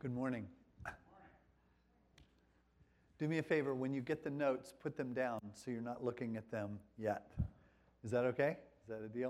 Good morning. Do me a favor, when you get the notes, put them down so you're not looking at them yet. Is that okay? Is that a deal?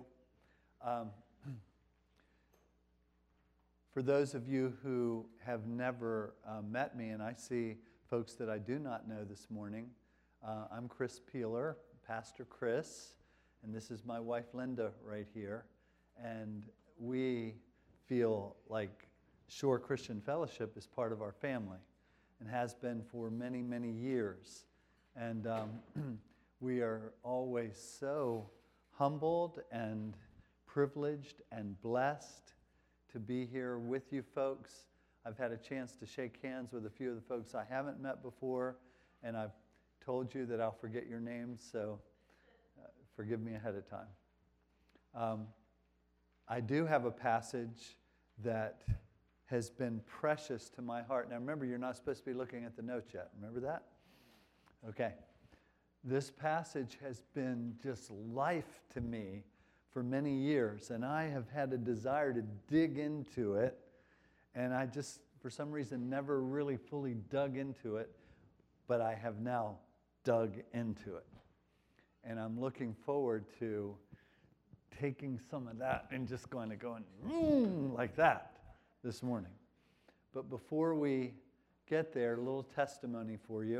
For those of you who have never met me, and I see folks that I do not know this morning, I'm Chris Peeler, Pastor Chris, and this is my wife Linda right here. And we feel like Shore Christian Fellowship is part of our family and has been for many, many years. And we are always so humbled and privileged and blessed to be here with you folks. I've had a chance to shake hands with a few of the folks I haven't met before, and I've told you that I'll forget your names, so forgive me ahead of time. I do have a passage that has been precious to my heart. Now remember, you're not supposed to be looking at the notes yet. Remember that? Okay. This passage has been just life to me for many years, and I have had a desire to dig into it, and I just, for some reason, never really fully dug into it, but I have now dug into it. And I'm looking forward to taking some of that and just going like that this morning. But before we get there, a little testimony for you.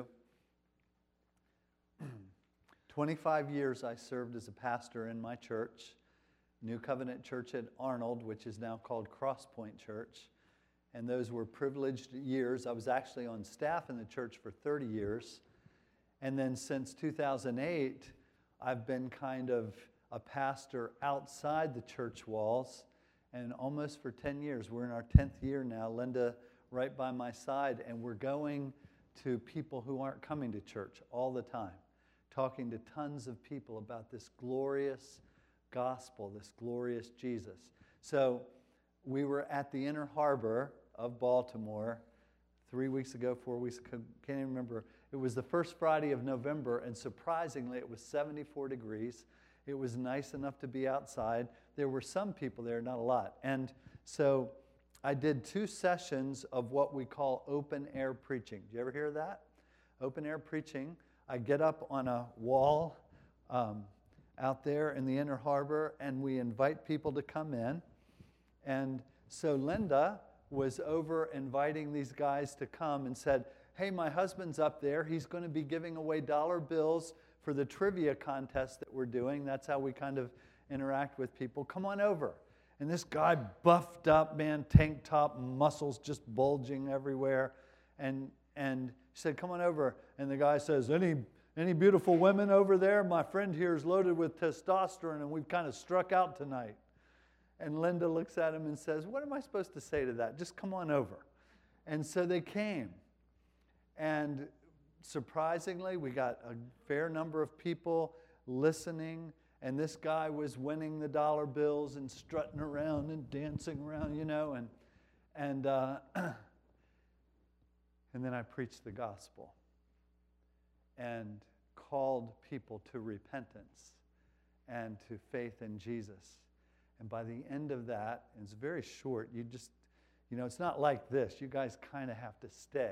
25 years I served as a pastor in my church, New Covenant Church at Arnold, which is now called Cross Point Church. And those were privileged years. I was actually on staff in the church for 30 years. And then since 2008, I've been kind of a pastor outside the church walls. And almost for 10 years, we're in our 10th year now, Linda right by my side, and we're going to people who aren't coming to church all the time, talking to tons of people about this glorious gospel, this glorious Jesus. So we were at the Inner Harbor of Baltimore 3 weeks ago, 4 weeks ago, can't even remember. It was the first Friday of November, and surprisingly, it was 74 degrees. It was nice enough to be outside. There were some people there, not a lot. And so I did 2 sessions of what we call open air preaching. Did you ever hear that? Open air preaching. I get up on a wall out there in the Inner Harbor, and we invite people to come in. And so Linda was over inviting these guys to come and said, hey, my husband's up there. He's going to be giving away dollar bills for the trivia contest that we're doing. That's how we kind of interact with people. Come on over. And this guy buffed up, man, tank top, muscles just bulging everywhere. And she said, come on over. And the guy says, any beautiful women over there? My friend here is loaded with testosterone, and we've kind of struck out tonight. And Linda looks at him and says, what am I supposed to say to that? Just come on over. And so they came. And surprisingly, we got a fair number of people listening, and this guy was winning the dollar bills and strutting around and dancing around, and then I preached the gospel and called people to repentance and to faith in Jesus. And by the end of that, and it's very short, you just, it's not like this. You guys kind of have to stay.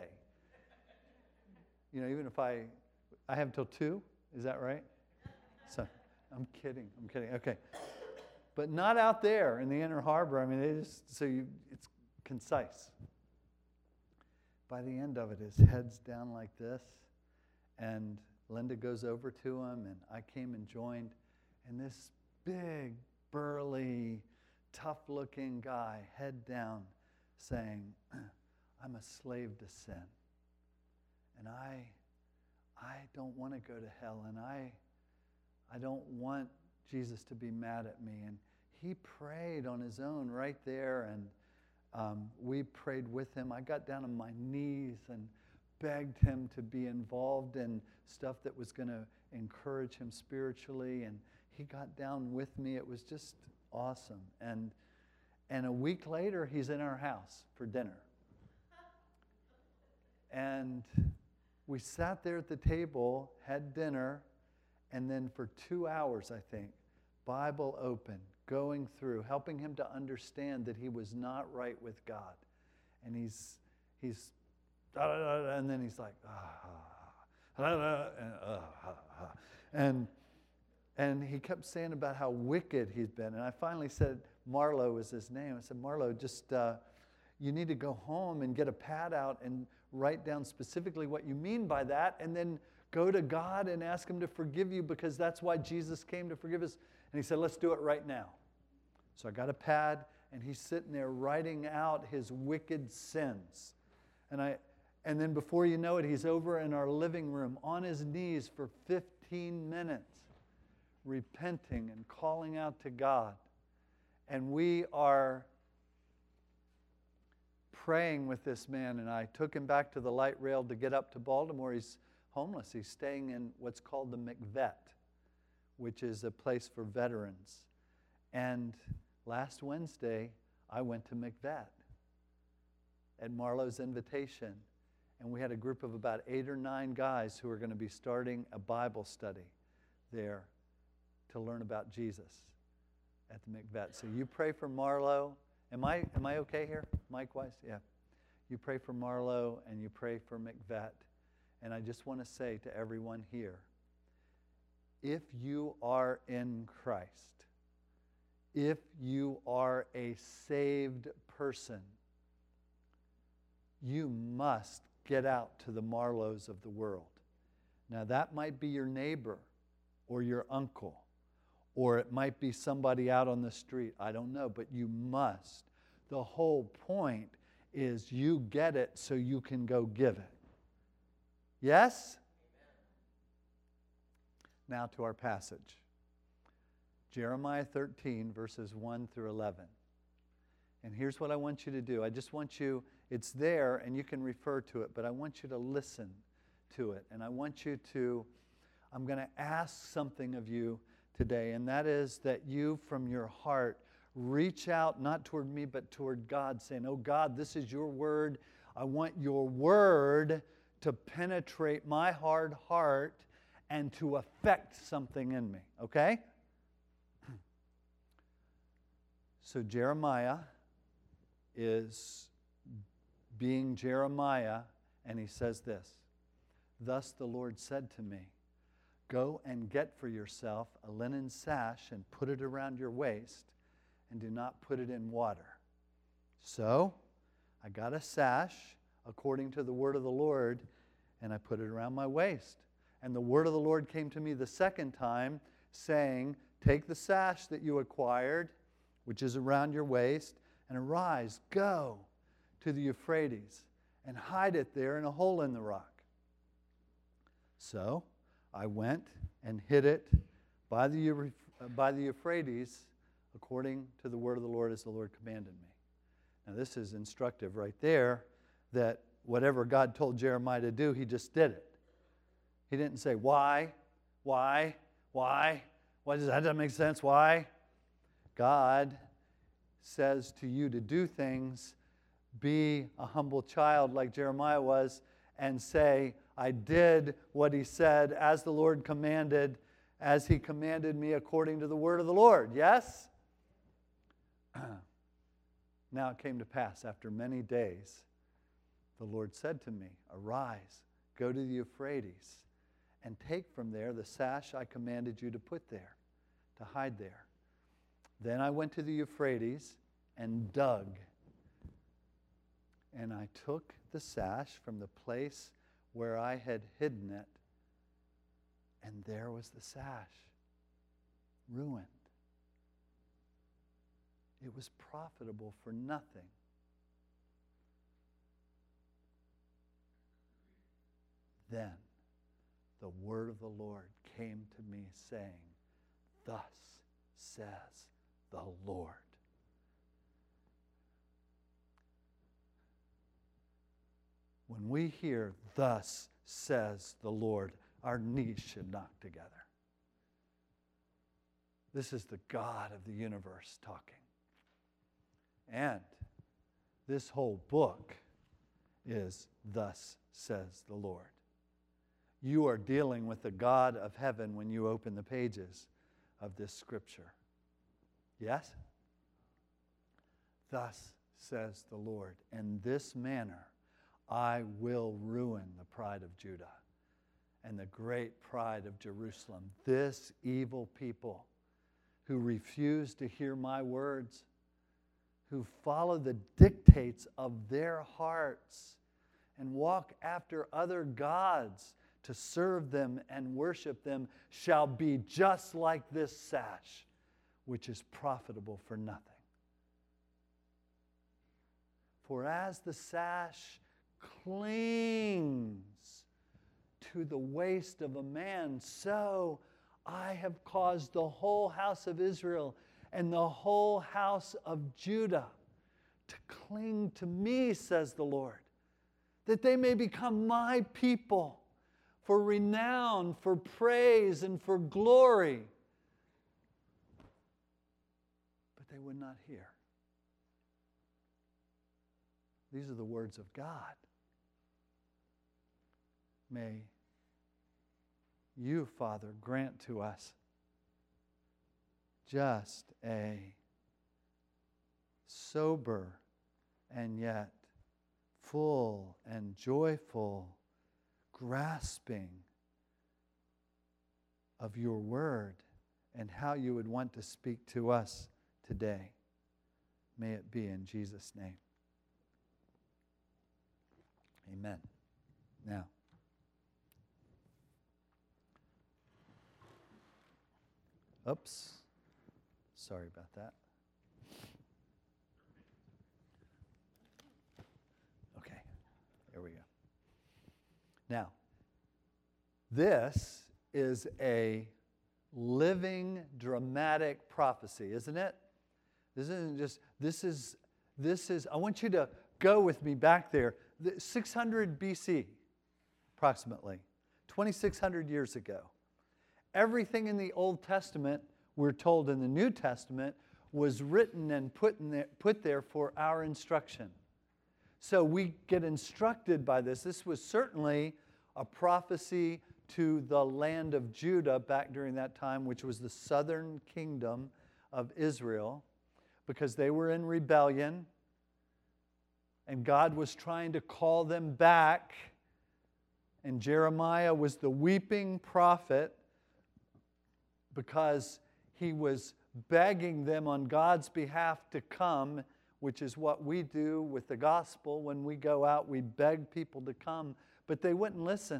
Even if I have till 2, is that right? So, I'm kidding. Okay. But not out there in the Inner Harbor. I mean, it's concise. By the end of it, his head's down like this, and Linda goes over to him, and I came and joined, and this big, burly, tough-looking guy, head down, saying, I'm a slave to sin. And I don't want to go to hell, and I don't want Jesus to be mad at me. And he prayed on his own right there, and we prayed with him. I got down on my knees and begged him to be involved in stuff that was going to encourage him spiritually, and he got down with me. It was just awesome. And a week later, he's in our house for dinner. And we sat there at the table, had dinner, and then for 2 hours, I think, Bible open, going through, helping him to understand that he was not right with God. And he's, and then he's like, and he kept saying about how wicked he's been. And I finally said, Marlo was his name. I said, Marlo, just, you need to go home and get a pad out and write down specifically what you mean by that, and then go to God and ask him to forgive you, because that's why Jesus came, to forgive us. And he said, let's do it right now. So I got a pad, and he's sitting there writing out his wicked sins. And then before you know it, he's over in our living room on his knees for 15 minutes, repenting and calling out to God. And we are praying with this man, and I took him back to the light rail to get up to Baltimore. He's homeless. He's staying in what's called the McVet, which is a place for veterans. And last Wednesday, I went to McVet at Marlo's invitation, and we had a group of about 8 or 9 guys who are going to be starting a Bible study there to learn about Jesus at the McVet. So you pray for Marlo. Am I okay here, mic-wise? Yeah. You pray for Marlo, and you pray for McVet. And I just want to say to everyone here, if you are in Christ, if you are a saved person, you must get out to the Marlos of the world. Now, that might be your neighbor or your uncle, or it might be somebody out on the street. I don't know, but you must. The whole point is you get it so you can go give it. Yes? Now to our passage. Jeremiah 13, verses 1 through 11. And here's what I want you to do. I just want you, it's there and you can refer to it, but I want you to listen to it. And I want you to, I'm going to ask something of you today, and that is that you from your heart reach out, not toward me, but toward God, saying, oh God, this is your word. I want your word to penetrate my hard heart and to affect something in me, okay? So Jeremiah is being Jeremiah, and he says this, thus the Lord said to me, go and get for yourself a linen sash and put it around your waist, and do not put it in water. So I got a sash according to the word of the Lord, and I put it around my waist. And the word of the Lord came to me the second time, saying, take the sash that you acquired, which is around your waist, and arise, go to the Euphrates, and hide it there in a hole in the rock. So I went and hid it by the Euphrates, according to the word of the Lord, as the Lord commanded me. Now this is instructive right there, that whatever God told Jeremiah to do, he just did it. He didn't say, why? Does that make sense? Why? God says to you to do things, be a humble child like Jeremiah was, and say, I did what he said as the Lord commanded, as he commanded me according to the word of the Lord. Yes? Now it came to pass after many days, the Lord said to me, arise, go to the Euphrates, and take from there the sash I commanded you to put there, to hide there. Then I went to the Euphrates and dug. And I took the sash from the place where I had hidden it, and there was the sash, ruined. It was profitable for nothing. Then the word of the Lord came to me, saying, thus says the Lord. When we hear, thus says the Lord, our knees should knock together. This is the God of the universe talking. And this whole book is, thus says the Lord. You are dealing with the God of heaven when you open the pages of this scripture. Yes? Thus says the Lord, in this manner I will ruin the pride of Judah and the great pride of Jerusalem. This evil people who refuse to hear my words, who follow the dictates of their hearts and walk after other gods to serve them and worship them, shall be just like this sash, which is profitable for nothing. For as the sash clings to the waist of a man, so I have caused the whole house of Israel and the whole house of Judah to cling to me, says the Lord, that they may become my people for renown, for praise, and for glory. But they would not hear. These are the words of God. May you, Father, grant to us just a sober and yet full and joyful grasping of your word and how you would want to speak to us today. May it be in Jesus' name. Amen. Now, oops. Sorry about that. Okay, there we go. Now, this is a living, dramatic prophecy, isn't it? This isn't just, this is, I want you to go with me back there. 600 BC, approximately, 2,600 years ago. Everything in the Old Testament, we're told in the New Testament, was written and put there for our instruction. So we get instructed by this. This was certainly a prophecy to the land of Judah back during that time, which was the southern kingdom of Israel, because they were in rebellion, and God was trying to call them back. And Jeremiah was the weeping prophet because he was begging them on God's behalf to come, which is what we do with the gospel. When we go out, we beg people to come, but they wouldn't listen.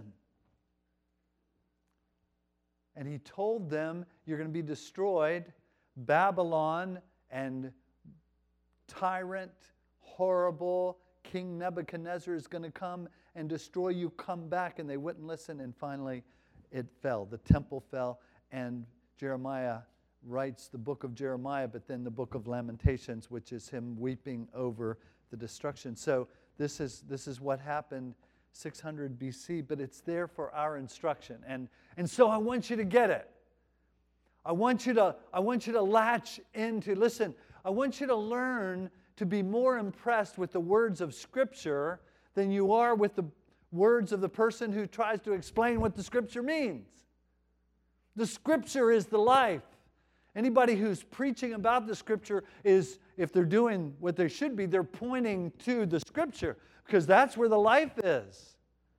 And he told them, you're going to be destroyed. Babylon and tyrant, horrible King Nebuchadnezzar is going to come and destroy you. Come back. And they wouldn't listen. And finally, it fell. The temple fell. And Jeremiah writes the book of Jeremiah, but then the book of Lamentations, which is him weeping over the destruction. So this is what happened 600 BC, but it's there for our instruction. And so I want you to get it. I want you to latch into, listen, I want you to learn to be more impressed with the words of Scripture than you are with the words of the person who tries to explain what the Scripture means. The Scripture is the life. Anybody who's preaching about the Scripture is, if they're doing what they should be, they're pointing to the Scripture because that's where the life is.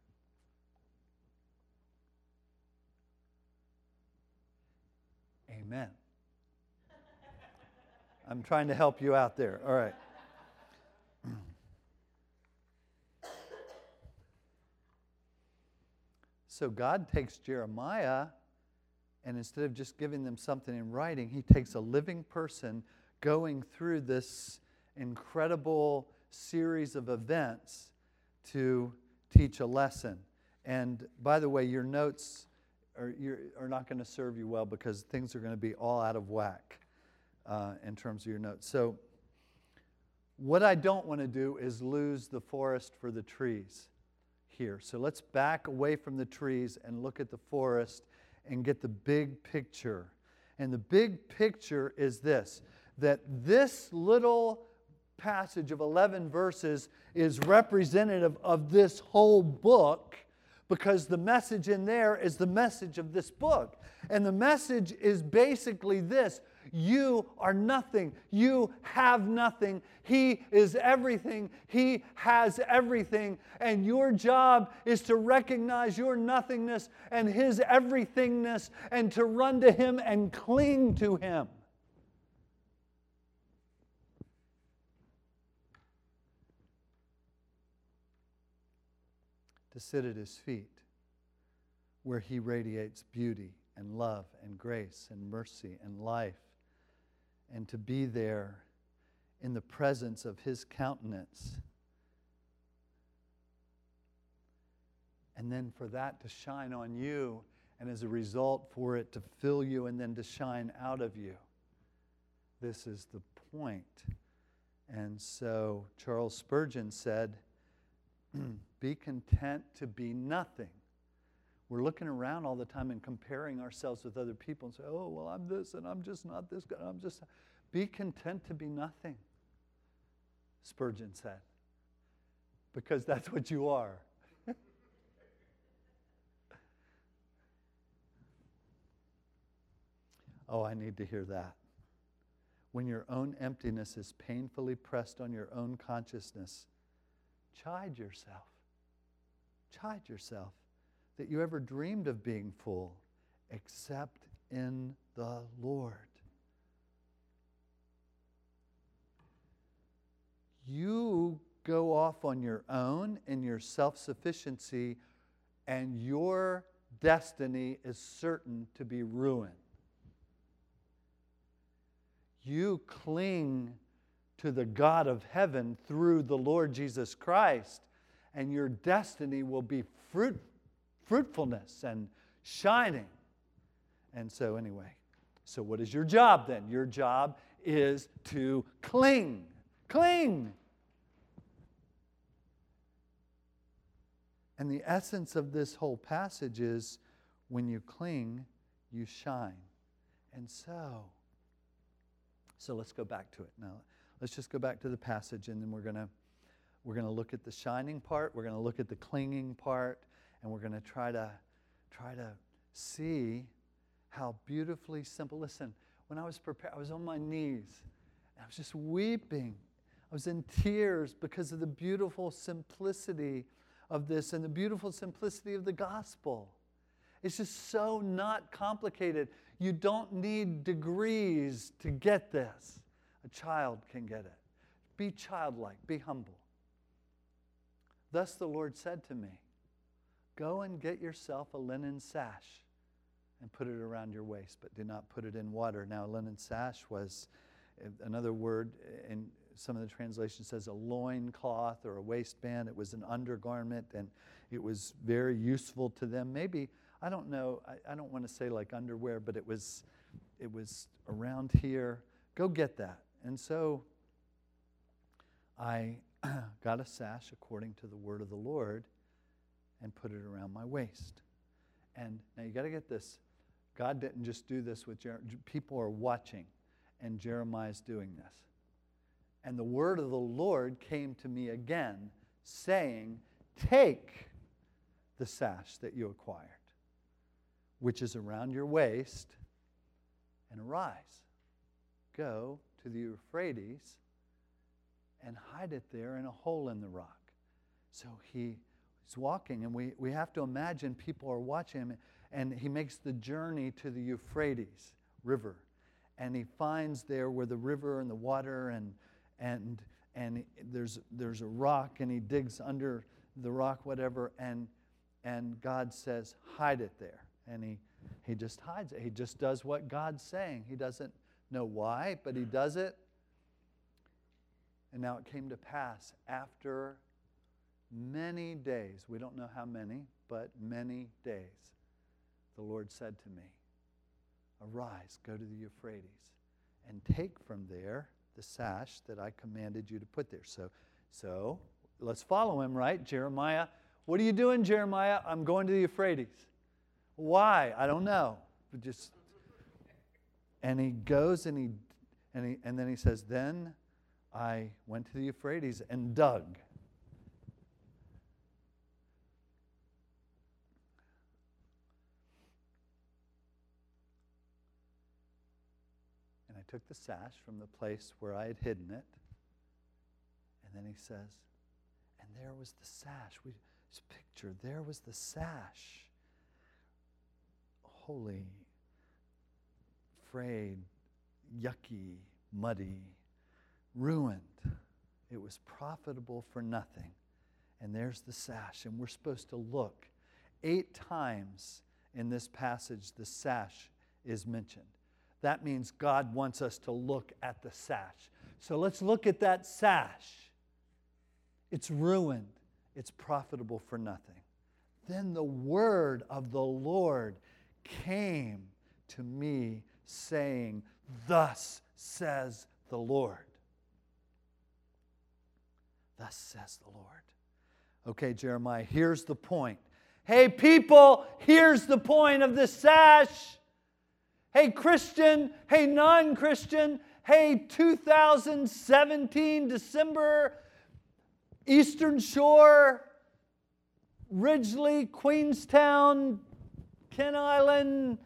Amen. I'm trying to help you out there. All right. So God takes Jeremiah, and instead of just giving them something in writing, he takes a living person going through this incredible series of events to teach a lesson. And by the way, your notes are not going to serve you well because things are going to be all out of whack in terms of your notes. So what I don't want to do is lose the forest for the trees here. So let's back away from the trees and look at the forest and get the big picture. And the big picture is this, that this little passage of 11 verses is representative of this whole book because the message in there is the message of this book. And the message is basically this: You are nothing. You have nothing. He is everything. He has everything. And your job is to recognize your nothingness and His everythingness and to run to Him and cling to Him. To sit at His feet, where He radiates beauty and love and grace and mercy and life, and to be there in the presence of His countenance. And then for that to shine on you, and as a result for it to fill you and then to shine out of you. This is the point. And so Charles Spurgeon said, be content to be nothing. We're looking around all the time and comparing ourselves with other people and say, oh, well, I'm this and I'm just not this good. I'm just... Be content to be nothing, Spurgeon said, because that's what you are. Oh, I need to hear that. When your own emptiness is painfully pressed on your own consciousness, chide yourself. Chide yourself that you ever dreamed of being full, except in the Lord. You go off on your own in your self-sufficiency, and your destiny is certain to be ruined. You cling to the God of heaven through the Lord Jesus Christ, and your destiny will be fruitfulness and shining. And so anyway, so what is your job then? Your job is to cling. Cling. And the essence of this whole passage is when you cling, you shine. And so let's go back to it. Now, let's just go back to the passage, and then we're going to look at the shining part, we're going to look at the clinging part, and we're going to try to see how beautifully simple. Listen, when I was prepared, I was on my knees, and I was just weeping. I was in tears because of the beautiful simplicity of this and the beautiful simplicity of the gospel. It's just so not complicated. You don't need degrees to get this. A child can get it. Be childlike, be humble. Thus the Lord said to me, go and get yourself a linen sash and put it around your waist, but do not put it in water. Now, a linen sash was another word in some of the translations says a loin cloth or a waistband. It was an undergarment, and it was very useful to them. Maybe, I don't know, I don't want to say like underwear, but it was around here. Go get that. And so I got a sash according to the word of the Lord and put it around my waist. And now you got to get this. God didn't just do this with Jeremiah. People are watching, and Jeremiah's doing this. And the word of the Lord came to me again, saying, take the sash that you acquired, which is around your waist, and arise. Go to the Euphrates and hide it there in a hole in the rock. So he's walking, and we have to imagine people are watching him, and he makes the journey to the Euphrates River. And he finds there where the river and the water and there's a rock, and he digs under the rock, whatever, and God says, hide it there. And he just hides it. He just does what God's saying. He doesn't know why, but he does it. And now it came to pass after many days, we don't know how many, but many days, the Lord said to me, arise, go to the Euphrates, and take from there the sash that I commanded you to put there. So let's follow him, right? Jeremiah, what are you doing, Jeremiah? I'm going to the Euphrates. Why? I don't know. But and he goes and then he says, then I went to the Euphrates and dug. And I took the sash from the place where I had hidden it. And then he says, and there was the sash. This picture, there was the sash. Holy, frayed, yucky, muddy, ruined. It was profitable for nothing. And there's the sash. And we're supposed to look. 8 times in this passage, the sash is mentioned. That means God wants us to look at the sash. So let's look at that sash. It's ruined. It's profitable for nothing. Then the word of the Lord came to me, saying, thus says the Lord. Thus says the Lord. Okay, Jeremiah, here's the point. Hey, people, here's the point of the sash. Hey, Christian. Hey, non-Christian. Hey, 2017, December, Eastern Shore, Ridgely, Queenstown, Kent Island,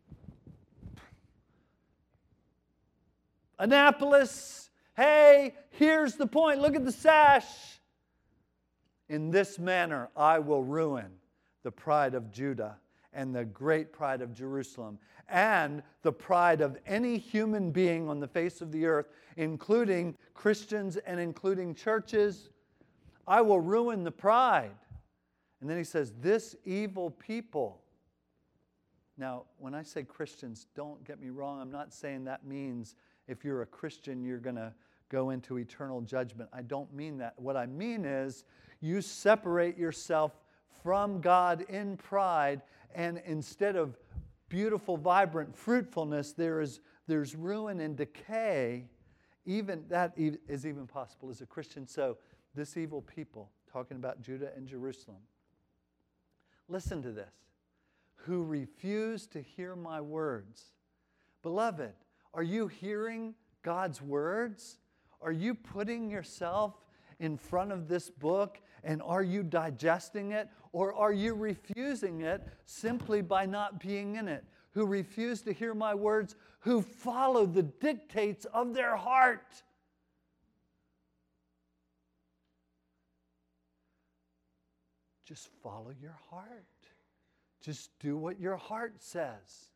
Annapolis. Hey, here's the point. Look at the sash. In this manner I will ruin the pride of Judah and the great pride of Jerusalem and the pride of any human being on the face of the earth, including Christians and including churches. I will ruin the pride. And then he says, this evil people. Now, when I say Christians, don't get me wrong. I'm not saying that means if you're a Christian, you're going to go into eternal judgment. I don't mean that. What I mean is you separate yourself from God in pride, and instead of beautiful, vibrant fruitfulness, there's ruin and decay. Even that is even possible as a Christian. So this evil people, talking about Judah and Jerusalem, listen to this, who refuse to hear my words. Beloved, are you hearing God's words? Are you putting yourself in front of this book and are you digesting it? Or are you refusing it simply by not being in it? Who refuse to hear my words, who follow the dictates of their heart. Just follow your heart. Just do what your heart says.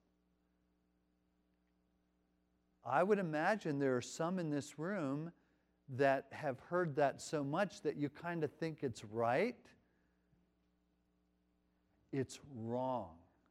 I would imagine there are some in this room that have heard that so much that you kind of think it's right. It's wrong.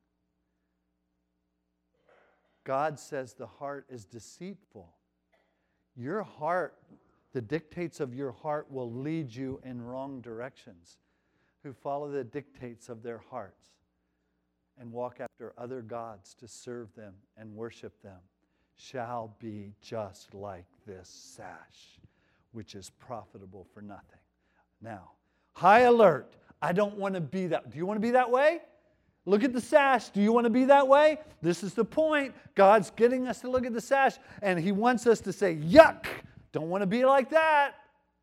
God says the heart is deceitful. Your heart, the dictates of your heart will lead you in wrong directions. Who follow the dictates of their hearts and walk after other gods to serve them and worship them shall be just like this sash, which is profitable for nothing. Now, high alert. I don't want to be that. Do you want to be that way? Look at the sash. Do you want to be that way? This is the point. God's getting us to look at the sash, and He wants us to say, yuck, don't want to be like that.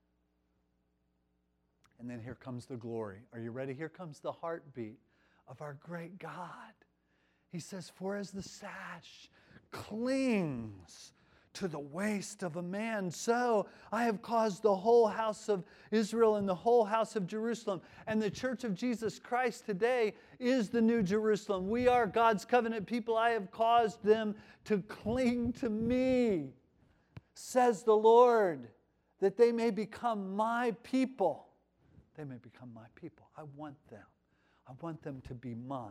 And then here comes the glory. Are you ready? Here comes the heartbeat of our great God. He says, for as the sash clings to the waist of a man, so I have caused the whole house of Israel and the whole house of Jerusalem. And the church of Jesus Christ today is the New Jerusalem. We are God's covenant people. I have caused them to cling to me, says the Lord, that they may become my people. They may become my people. I want them. I want them to be mine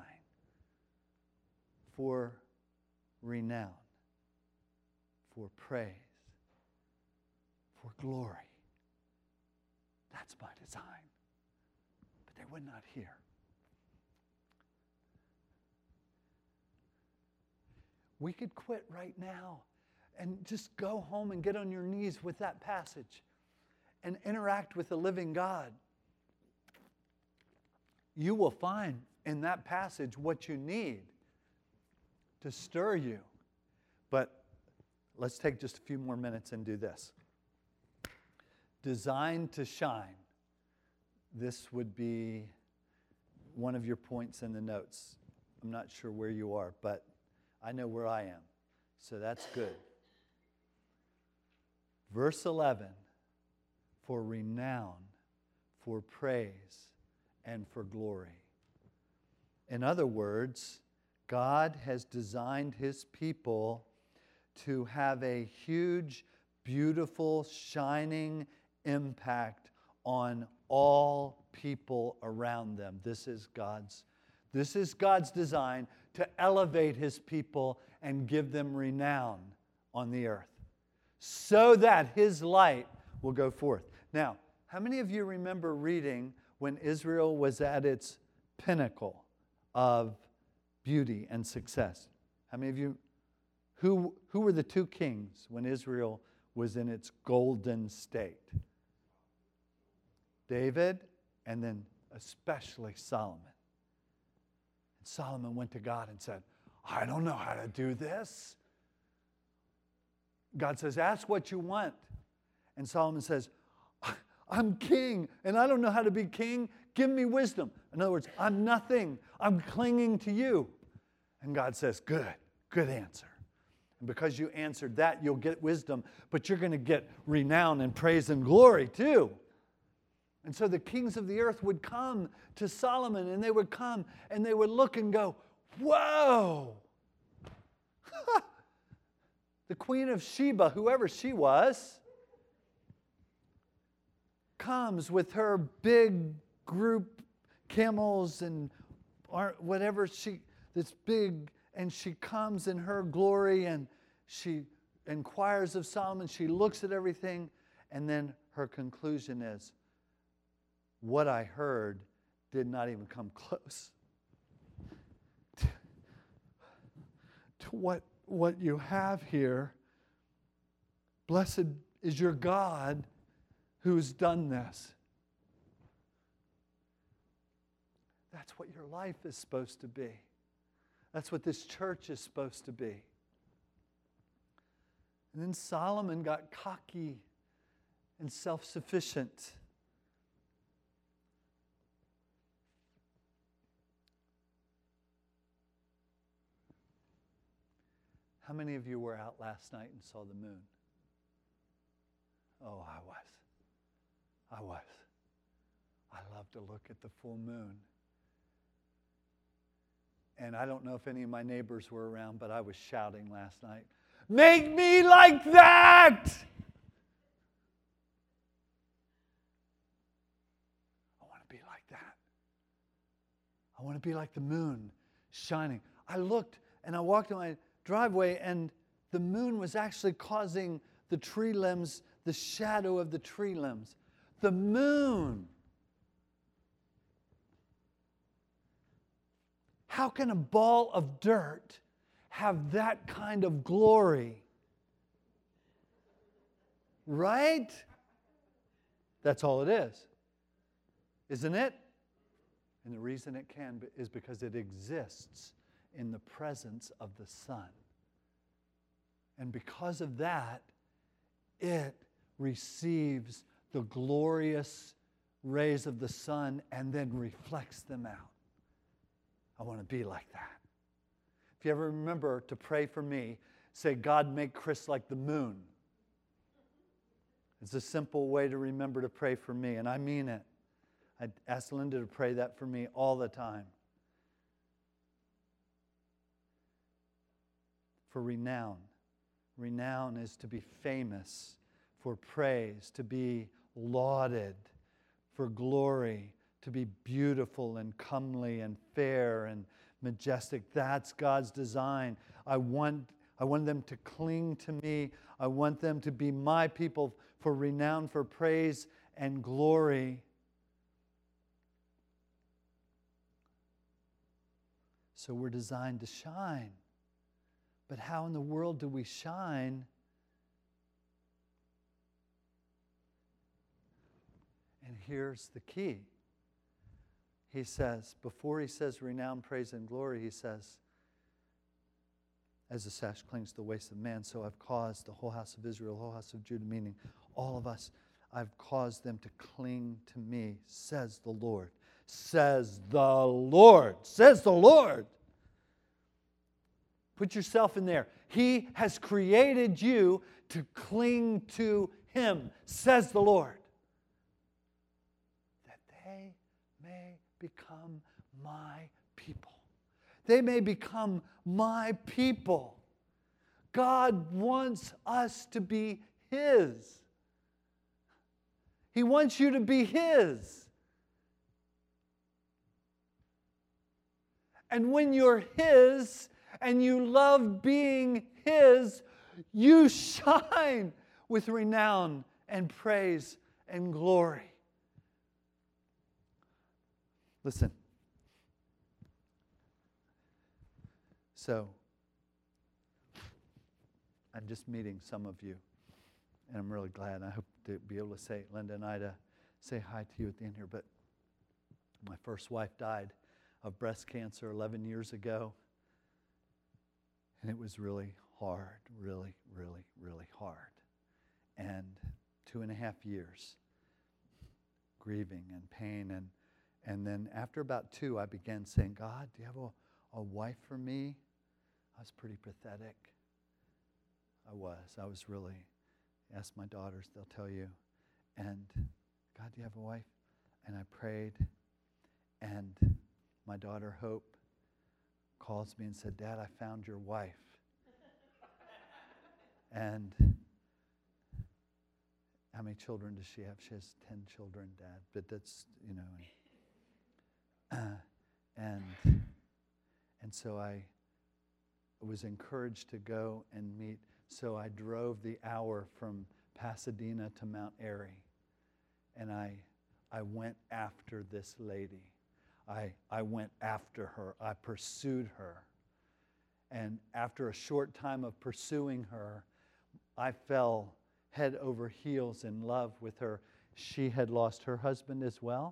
for renown, for praise, for glory. That's my design. But they would not hear. We could quit right now and just go home and get on your knees with that passage and interact with the living God. You will find in that passage what you need to stir you. But let's take just a few more minutes and do this. Designed to shine. This would be one of your points in the notes. I'm not sure where you are, but I know where I am. So that's good. Verse 11, for renown, for praise, and for glory. In other words, God has designed His people to have a huge, beautiful, shining impact on all people around them. This is God's design to elevate His people and give them renown on the earth, so that His light will go forth. Now, how many of you remember reading when Israel was at its pinnacle of beauty and success? How many of you, who were the two kings when Israel was in its golden state? David, and then especially Solomon. And Solomon went to God and said, I don't know how to do this. God says, ask what you want. And Solomon says, I'm king, and I don't know how to be king. Give me wisdom. In other words, I'm nothing. I'm clinging to you. And God says, good answer. And because you answered that, you'll get wisdom, but you're going to get renown and praise and glory too. And so the kings of the earth would come to Solomon, and they would come, and they would look and go, whoa! The Queen of Sheba, whoever she was, comes with her big group camels and whatever that's big, and she comes in her glory, and she inquires of Solomon. She looks at everything, and then her conclusion is, what I heard did not even come close to what you have here. Blessed is your God who's done this. That's what your life is supposed to be. That's what this church is supposed to be. And then Solomon got cocky and self-sufficient. How many of you were out last night and saw the moon? Oh, I was. I love to look at the full moon. And I don't know if any of my neighbors were around, but I was shouting last night, make me like that! I want to be like that. I want to be like the moon shining. I looked and I walked in my driveway, and the moon was actually causing the tree limbs, the shadow of the tree limbs. The moon. How can a ball of dirt have that kind of glory? Right? That's all it is. Isn't it? And the reason it can is because it exists in the presence of the sun. And because of that, it receives the glorious rays of the sun and then reflects them out. I want to be like that. If you ever remember to pray for me, say, God, make Chris like the moon. It's a simple way to remember to pray for me, and I mean it. I ask Linda to pray that for me all the time. For renown. Renown is to be famous. For praise, to be lauded. For glory, to be beautiful and comely and fair and majestic. That's God's design. I want them to cling to me. I want them to be my people for renown, for praise and glory. So we're designed to shine. But how in the world do we shine? And here's the key. He says, before he says renown, praise, and glory, he says, as the sash clings to the waist of man, so I've caused the whole house of Israel, the whole house of Judah, meaning all of us, I've caused them to cling to me, says the Lord. Says the Lord. Says the Lord. Put yourself in there. He has created you to cling to Him, says the Lord, that they may become my people. They may become my people. God wants us to be His. He wants you to be His. And when you're His and you love being His, you shine with renown and praise and glory. Listen. So, I'm just meeting some of you, and I'm really glad. I hope to be able to say, Linda and Ida, say hi to you at the end here. But my first wife died of breast cancer 11 years ago, and it was really hard, really, really, really hard. And 2.5 years grieving and pain, and then after about 2, I began saying, God, do you have a wife for me? I was pretty pathetic. I was really, ask my daughters, they'll tell you. And God, do you have a wife? And I prayed, and my daughter Hope calls me and said, Dad, I found your wife. And how many children does she have? She has 10 children, Dad. But that's, and so I was encouraged to go and meet. So I drove the hour from Pasadena to Mount Airy, and I went after this lady. I went after her. I pursued her. And after a short time of pursuing her, I fell head over heels in love with her. She had lost her husband as well.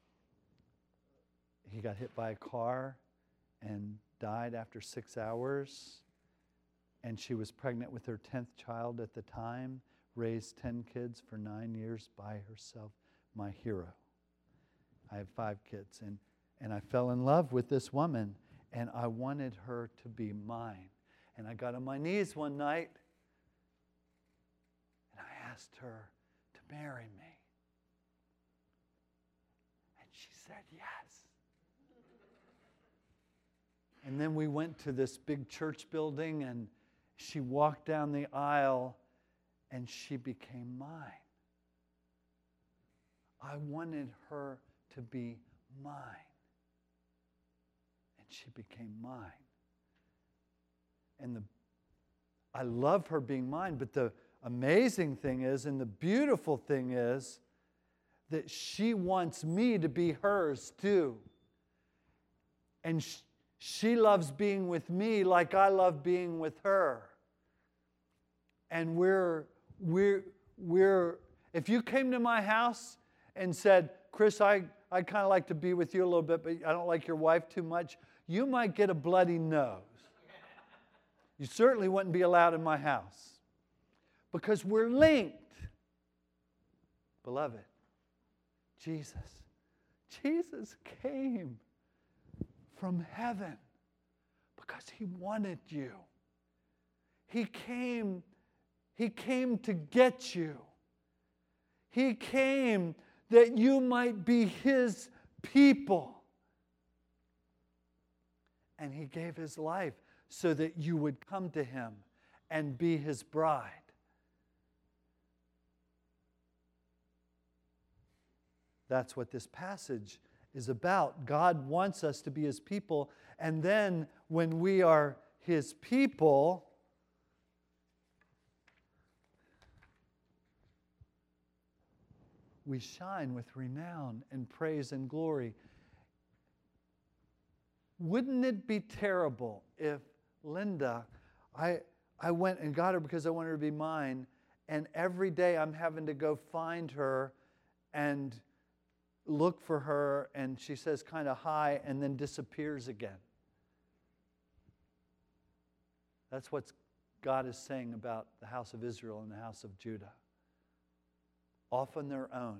He got hit by a car and died after 6 hours. And she was pregnant with her 10th child at the time, raised 10 kids for 9 years by herself. My hero. I have 5 kids. And I fell in love with this woman, and I wanted her to be mine. And I got on my knees one night, and I asked her to marry me. And she said yes. And then we went to this big church building, and she walked down the aisle, and she became mine. I wanted her to be mine. And she became mine. And I love her being mine, but the amazing thing is, and the beautiful thing is, that she wants me to be hers too. And she loves being with me like I love being with her. And if you came to my house and said, Chris, I kind of like to be with you a little bit, but I don't like your wife too much, you might get a bloody nose. You certainly wouldn't be allowed in my house. Because we're linked. Beloved, Jesus came from heaven because He wanted you. He came to get you. He came that you might be His people. And He gave His life so that you would come to Him and be His bride. That's what this passage is about. God wants us to be His people, and then when we are His people, we shine with renown and praise and glory. Wouldn't it be terrible if Linda, I went and got her because I wanted her to be mine, and every day I'm having to go find her and look for her, and she says kind of hi and then disappears again. That's what God is saying about the house of Israel and the house of Judah. Off on their own.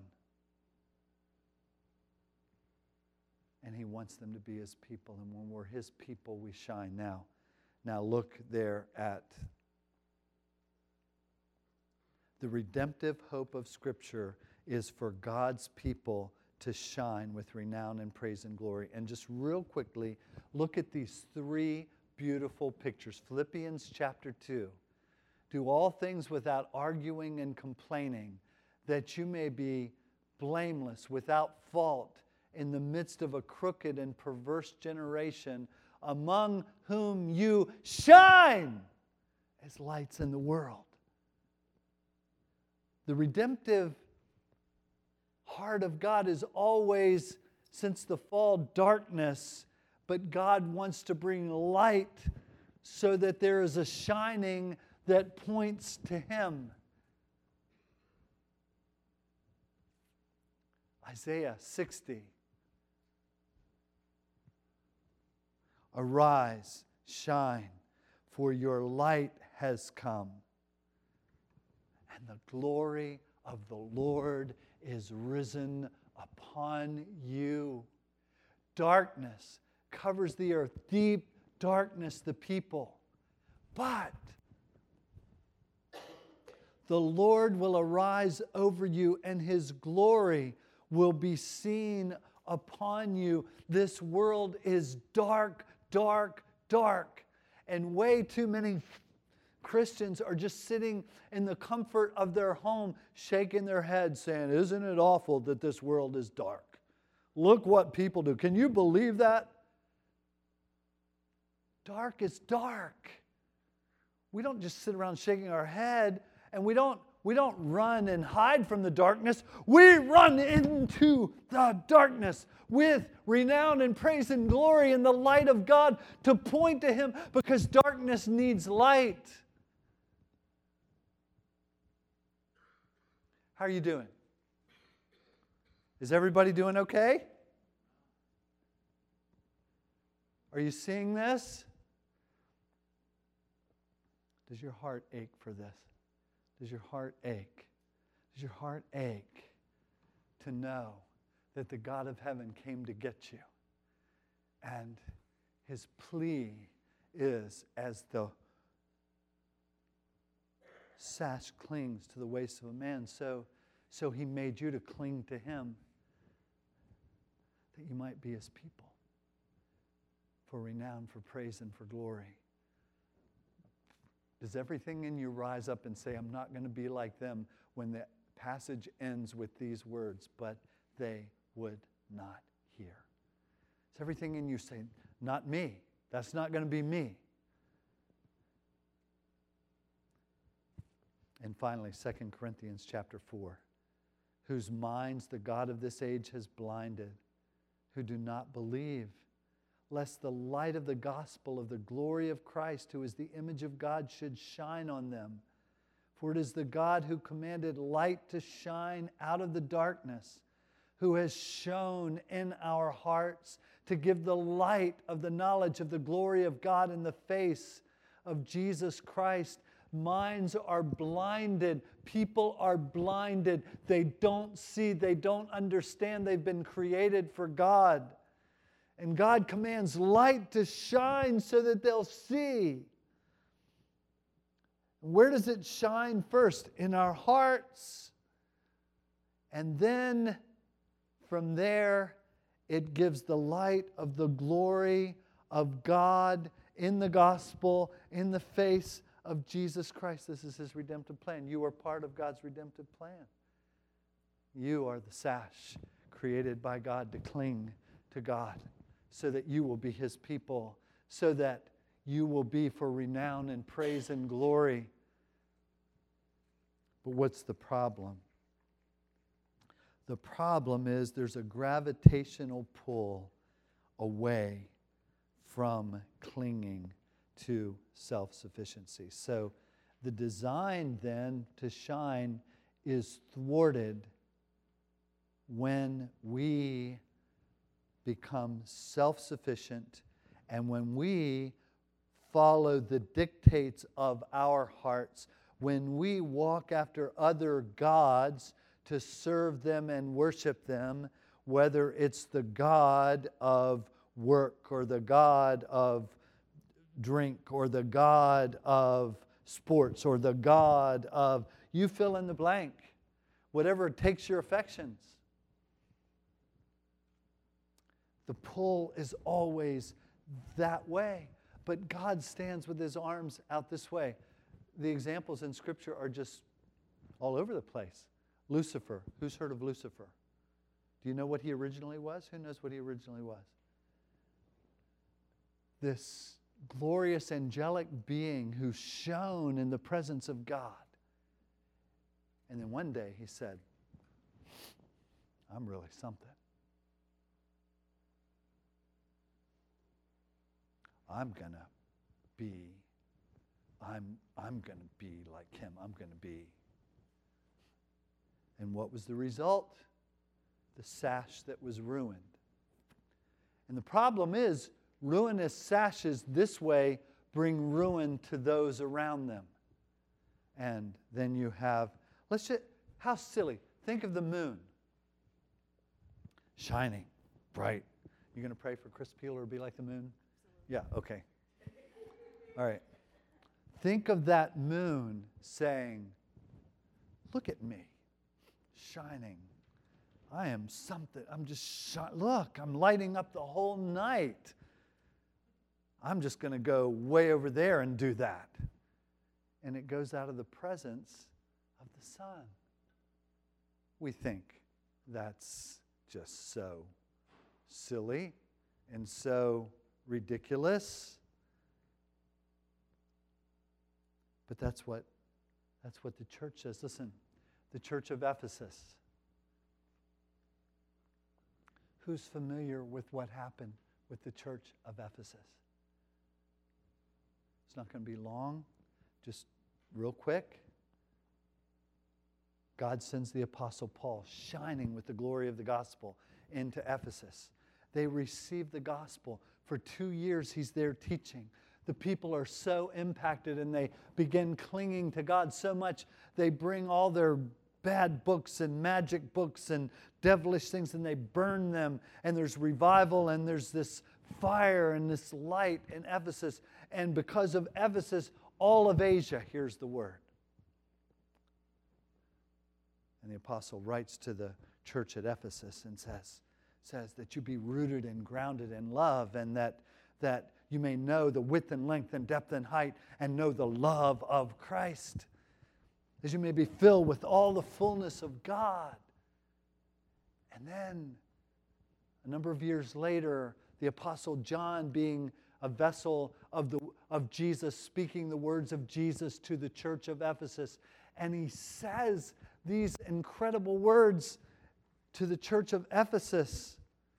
And He wants them to be His people. And when we're His people, we shine. Now look there at The redemptive hope of Scripture is for God's people to shine with renown and praise and glory. And just real quickly, look at these three beautiful pictures. Philippians chapter 2. Do all things without arguing and complaining, that you may be blameless, without fault, in the midst of a crooked and perverse generation, among whom you shine as lights in the world. The redemptive heart of God is always, since the fall, darkness, but God wants to bring light so that there is a shining that points to Him. Isaiah 60. Arise, shine, for your light has come, and the glory of the Lord is risen upon you. Darkness covers the earth, deep darkness the people. But the Lord will arise over you, and His glory will be seen upon you. This world is dark, dark, dark. And way too many Christians are just sitting in the comfort of their home, shaking their heads, saying, isn't it awful that this world is dark? Look what people do. Can you believe that? Dark is dark. We don't just sit around shaking our head, and we don't run and hide from the darkness. We run into the darkness with renown and praise and glory in the light of God to point to Him, because darkness needs light. How are you doing? Is everybody doing okay? Are you seeing this? Does your heart ache for this? Does your heart ache? Does your heart ache to know that the God of heaven came to get you? And His plea is, as the sash clings to the waist of a man, so He made you to cling to Him, that you might be His people, for renown, for praise, and for glory. Does everything in you rise up and say, I'm not going to be like them, when the passage ends with these words, but they would not hear? Does everything in you say, not me? That's not going to be me. And finally, 2 Corinthians chapter 4. Whose minds the God of this age has blinded, who do not believe, lest the light of the gospel of the glory of Christ, who is the image of God, should shine on them. For it is the God who commanded light to shine out of the darkness, who has shone in our hearts to give the light of the knowledge of the glory of God in the face of Jesus Christ. Minds are blinded. People are blinded. They don't see. They don't understand. They've been created for God. And God commands light to shine so that they'll see. Where does it shine first? In our hearts. And then from there, it gives the light of the glory of God in the gospel, in the face of Jesus Christ. This is His redemptive plan. You are part of God's redemptive plan. You are the sash created by God to cling to God, so that you will be His people, so that you will be for renown and praise and glory. But what's the problem? The problem is there's a gravitational pull away from clinging to self-sufficiency. So the design then to shine is thwarted when we become self-sufficient, and when we follow the dictates of our hearts, when we walk after other gods to serve them and worship them, whether it's the god of work or the god of drink or the god of sports or the god of You fill in the blank. Whatever takes your affections. The pull is always that way. But God stands with his arms out this way. The examples in Scripture are just all over the place. Lucifer. Who's heard of Lucifer? Do you know what he originally was? Who knows what he originally was? This glorious angelic being who shone in the presence of God. And then one day he said, I'm really something. I'm going to be like him. I'm going to be. And what was the result? The sash that was ruined. And the problem is, ruinous sashes this way bring ruin to those around them. And then you have, how silly. Think of the moon. Shining, bright. You going to pray for Chris Peeler to be like the moon? Yeah, okay. All right. Think of that moon saying, look at me, shining. I am something. I'm just look, I'm lighting up the whole night. I'm just going to go way over there and do that. And it goes out of the presence of the sun. We think that's just so silly and so ridiculous. But that's what the church says. Listen, the church of Ephesus. Who's familiar with what happened with the church of Ephesus? It's not going to be long. Just real quick. God sends the Apostle Paul, shining with the glory of the gospel, into Ephesus. They receive the gospel. For 2 years, he's there teaching. The people are so impacted, and they begin clinging to God so much, they bring all their bad books and magic books and devilish things, and they burn them. And there's revival, and there's this fire and this light in Ephesus. And because of Ephesus, all of Asia hears the word. And the apostle writes to the church at Ephesus and says that you be rooted and grounded in love, and that you may know the width and length and depth and height, and know the love of Christ, as you may be filled with all the fullness of God. And then, a number of years later, the Apostle John, being a vessel of Jesus, speaking the words of Jesus to the church of Ephesus, and he says these incredible words to the church of Ephesus.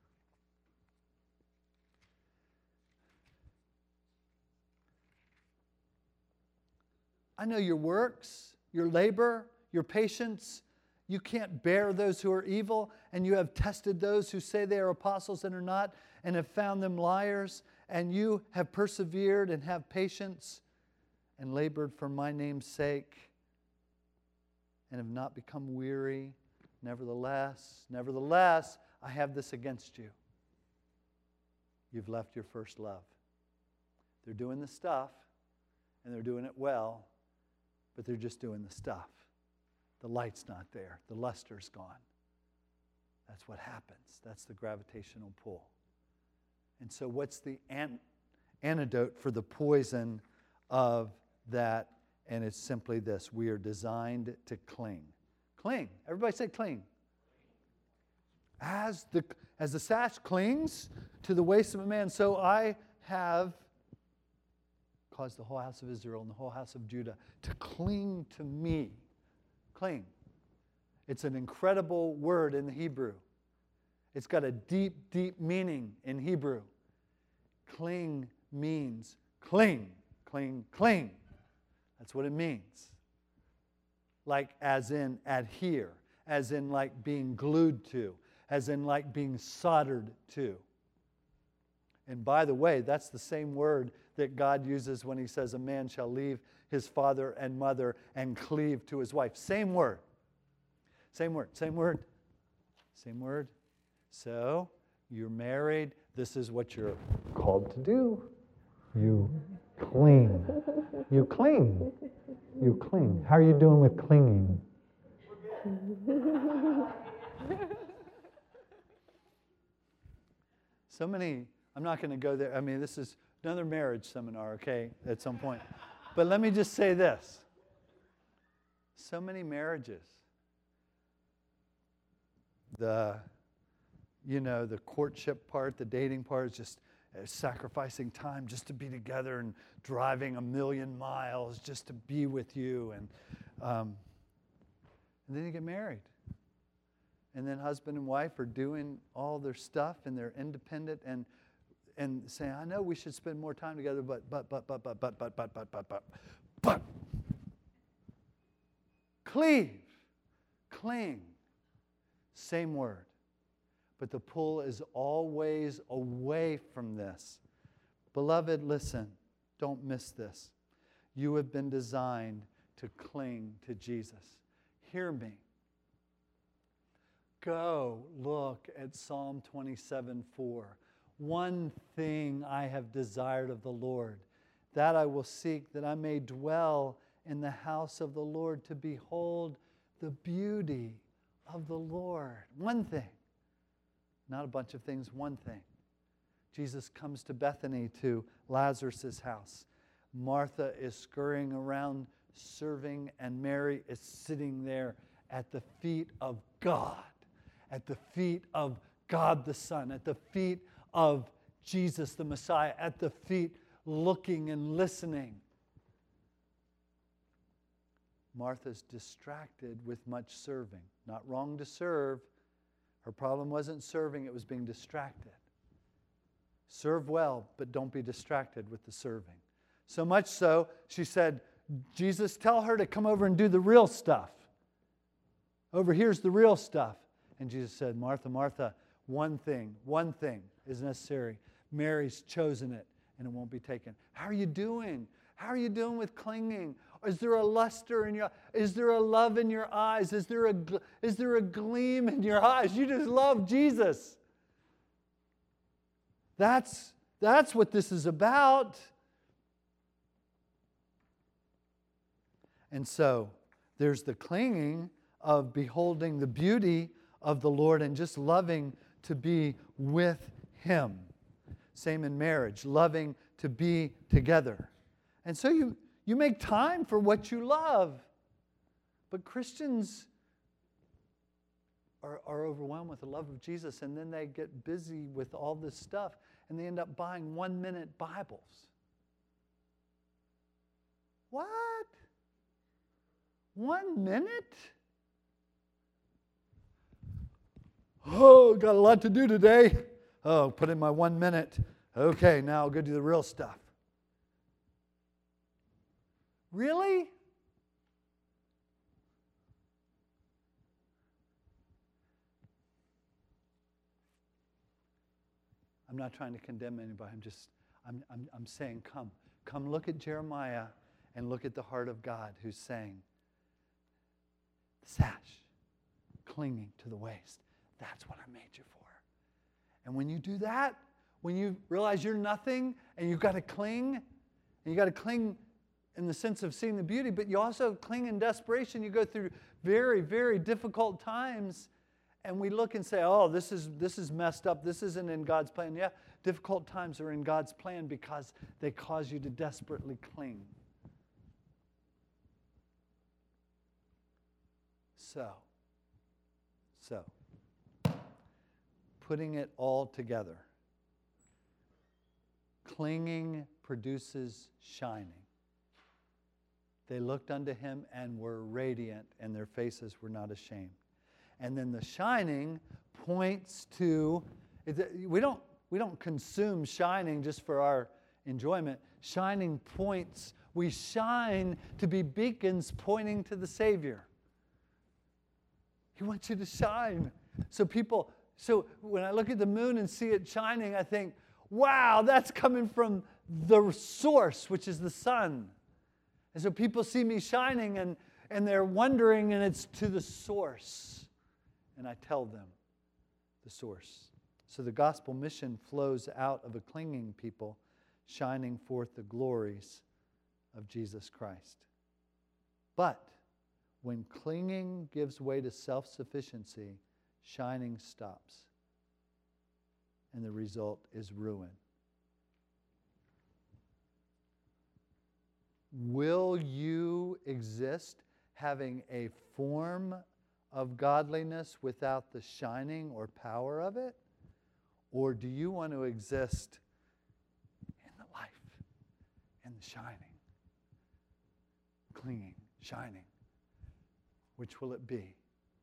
I know your works, your labor, your patience. You can't bear those who are evil, and you have tested those who say they are apostles and are not, and have found them liars, and you have persevered and have patience and labored for my name's sake and have not become weary. Nevertheless, I have this against you. You've left your first love. They're doing the stuff, and they're doing it well, but they're just doing the stuff. The light's not there. The luster's gone. That's what happens. That's the gravitational pull. And so what's the antidote for the poison of that? And it's simply this. We are designed to cling. Cling. Everybody say cling. As the sash clings to the waist of a man, so I have caused the whole house of Israel and the whole house of Judah to cling to me. Cling. It's an incredible word in the Hebrew. It's got a deep, deep meaning in Hebrew. Cling means cling, cling, cling. That's what it means. Like as in adhere, as in like being glued to, as in like being soldered to. And by the way, that's the same word that God uses when he says a man shall leave his father and mother and cleave to his wife. Same word. Same word. Same word. Same word. So, you're married. This is what you're called to do. You cling. You cling. You cling. How are you doing with clinging? So many, I'm not going to go there. I mean, this is another marriage seminar, okay, at some point. But let me just say this. So many marriages, the courtship part, the dating part is just sacrificing time just to be together and driving 1,000,000 miles just to be with you. And then you get married. And then husband and wife are doing all their stuff and they're independent and saying, I know we should spend more time together, but. Cleave, cling, same word. But the pull is always away from this. Beloved, listen, don't miss this. You have been designed to cling to Jesus. Hear me. Go look at Psalm 27:4. One thing I have desired of the Lord, that I will seek, that I may dwell in the house of the Lord, to behold the beauty of the Lord. One thing. Not a bunch of things, one thing. Jesus comes to Bethany, to Lazarus' house. Martha is scurrying around serving, and Mary is sitting there at the feet of God, at the feet of God the Son, at the feet of Jesus the Messiah, at the feet looking and listening. Martha's distracted with much serving. Not wrong to serve. Her problem wasn't serving, it was being distracted. Serve well, but don't be distracted with the serving. So much so, she said, Jesus, tell her to come over and do the real stuff. Over here's the real stuff. And Jesus said, Martha, Martha, one thing is necessary. Mary's chosen it, and it won't be taken. How are you doing? How are you doing with clinging? Is there a luster in your? Is there a love in your eyes? Is there a gleam in your eyes? You just love Jesus. That's what this is about. And so there's the clinging of beholding the beauty of the Lord and just loving to be with Him. Same in marriage, loving to be together. And so you make time for what you love. But Christians are overwhelmed with the love of Jesus, and then they get busy with all this stuff, and they end up buying 1-minute Bibles. What? 1 minute? Oh, got a lot to do today. Oh, put in my 1 minute. Okay, now I'll go do the real stuff. Really? I'm not trying to condemn anybody. I'm saying, come look at Jeremiah and look at the heart of God who's saying, sash, clinging to the waist. That's what I made you for. And when you do that, when you realize you're nothing and you've got to cling, and you've got to cling in the sense of seeing the beauty, but you also cling in desperation. You go through very, very difficult times, and we look and say, oh, this is messed up. This isn't in God's plan. Yeah, difficult times are in God's plan because they cause you to desperately cling. So, putting it all together. Clinging produces shining. They looked unto Him and were radiant, and their faces were not ashamed. And then the shining points to, we don't consume shining just for our enjoyment. Shining points, we shine to be beacons pointing to the Savior. He wants you to shine. So when I look at the moon and see it shining, I think, wow, that's coming from the source, which is the sun. And so people see me shining and they're wondering, and it's to the source. And I tell them the source. So the gospel mission flows out of a clinging people shining forth the glories of Jesus Christ. But when clinging gives way to self-sufficiency, shining stops. And the result is ruin. Will you exist having a form of godliness without the shining or power of it? Or do you want to exist in the life, in the shining, clinging, shining? Which will it be?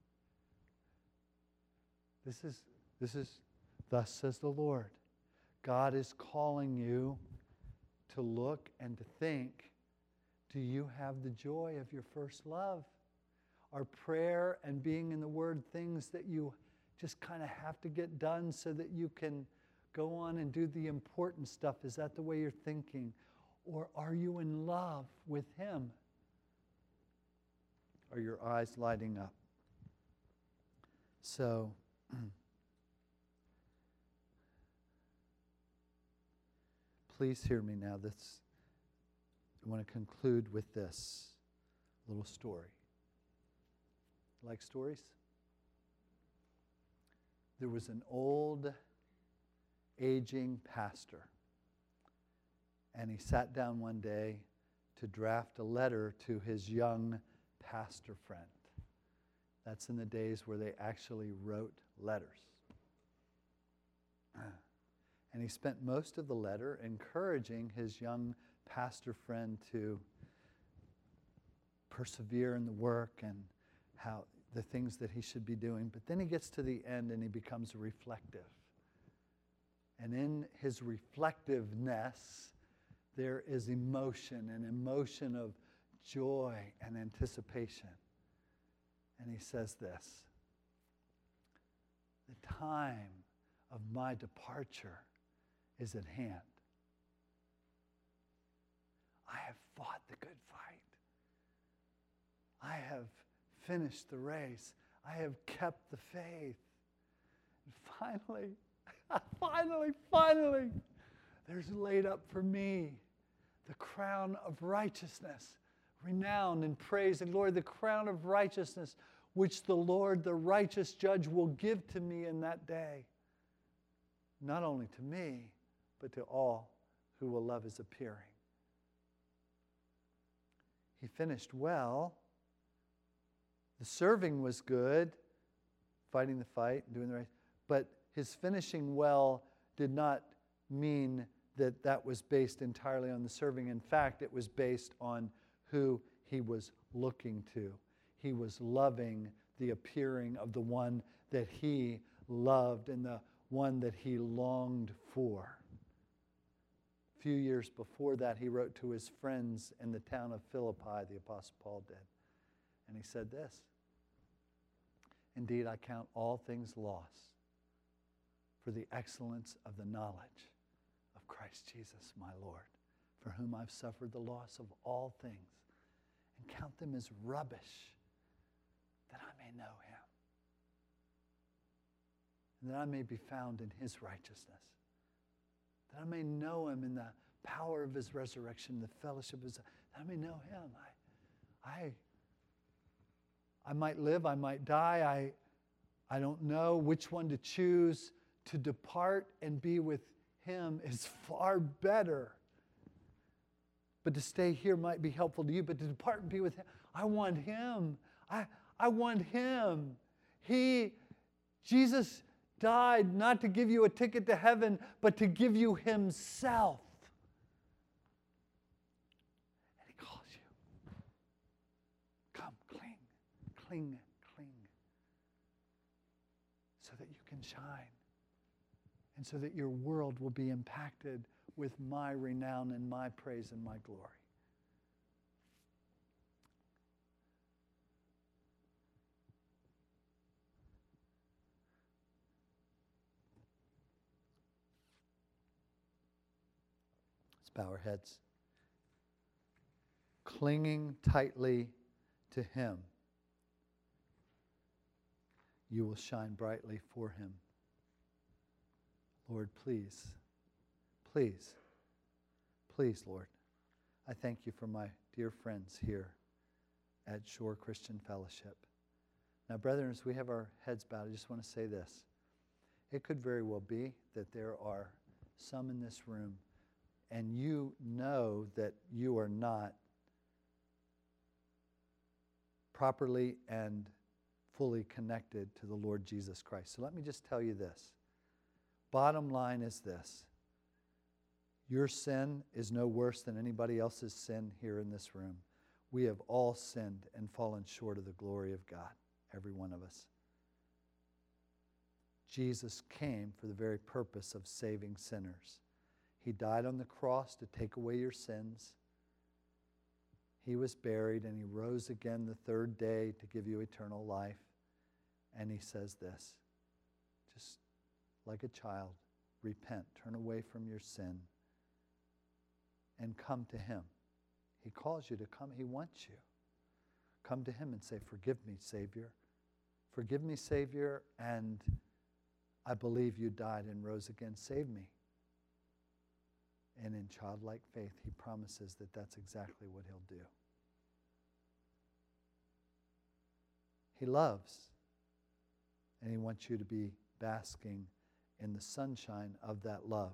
This is, thus says the Lord. God is calling you to look and to think, do you have the joy of your first love? Are prayer and being in the Word things that you just kind of have to get done so that you can go on and do the important stuff? Is that the way you're thinking? Or are you in love with Him? Are your eyes lighting up? So, please hear me now. I want to conclude with this little story. Like stories? There was an old, aging pastor, and he sat down one day to draft a letter to his young pastor friend. That's in the days where they actually wrote letters. And he spent most of the letter encouraging his young pastor friend to persevere in the work and how the things that he should be doing. But then he gets to the end and he becomes reflective. And in his reflectiveness, there is emotion, an emotion of joy and anticipation. And he says this: the time of my departure is at hand. I have fought the good fight. I have finished the race. I have kept the faith. And finally, there's laid up for me the crown of righteousness, renown and praise and glory, the crown of righteousness, which the Lord, the righteous judge, will give to me in that day. Not only to me, but to all who will love his appearing. He finished well. The serving was good, fighting the fight and doing the race. But his finishing well did not mean that that was based entirely on the serving. In fact, it was based on who he was looking to. He was loving the appearing of the one that he loved and the one that he longed for. A few years before that, he wrote to his friends in the town of Philippi, the Apostle Paul did. And he said this: "Indeed, I count all things loss for the excellence of the knowledge of Christ Jesus, my Lord, for whom I've suffered the loss of all things, and count them as rubbish, that I may know him, and that I may be found in his righteousness, that I may know him in the power of his resurrection, the fellowship of his, that I may know him." I might live, I might die, I don't know which one to choose. To depart and be with him is far better. But to stay here might be helpful to you, but to depart and be with him, I want him. I want him. Jesus died not to give you a ticket to heaven, but to give you himself. And he calls you. Come, cling, so that you can shine. And so that your world will be impacted with my renown and my praise and my glory. Let's bow our heads. Clinging tightly to him, you will shine brightly for him. Lord, please, Lord, I thank you for my dear friends here at Shore Christian Fellowship. Now, brethren, as we have our heads bowed, I just want to say this. It could very well be that there are some in this room, and you know that you are not properly and fully connected to the Lord Jesus Christ. So let me just tell you this. Bottom line is this. Your sin is no worse than anybody else's sin here in this room. We have all sinned and fallen short of the glory of God, every one of us. Jesus came for the very purpose of saving sinners. He died on the cross to take away your sins. He was buried and he rose again the third day to give you eternal life. And he says this, just like a child, repent, turn away from your sin, and come to him. He calls you to come. He wants you. Come to him and say, forgive me, Savior. Forgive me, Savior, and I believe you died and rose again. Save me. And in childlike faith, he promises that that's exactly what he'll do. He loves, and he wants you to be basking in the sunshine of that love.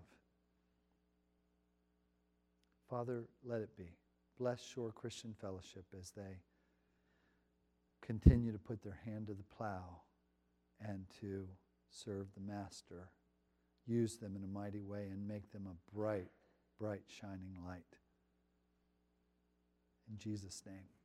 Father, let it be. Bless Shore Christian Fellowship as they continue to put their hand to the plow and to serve the Master. Use them in a mighty way and make them a bright, bright, shining light. In Jesus' name.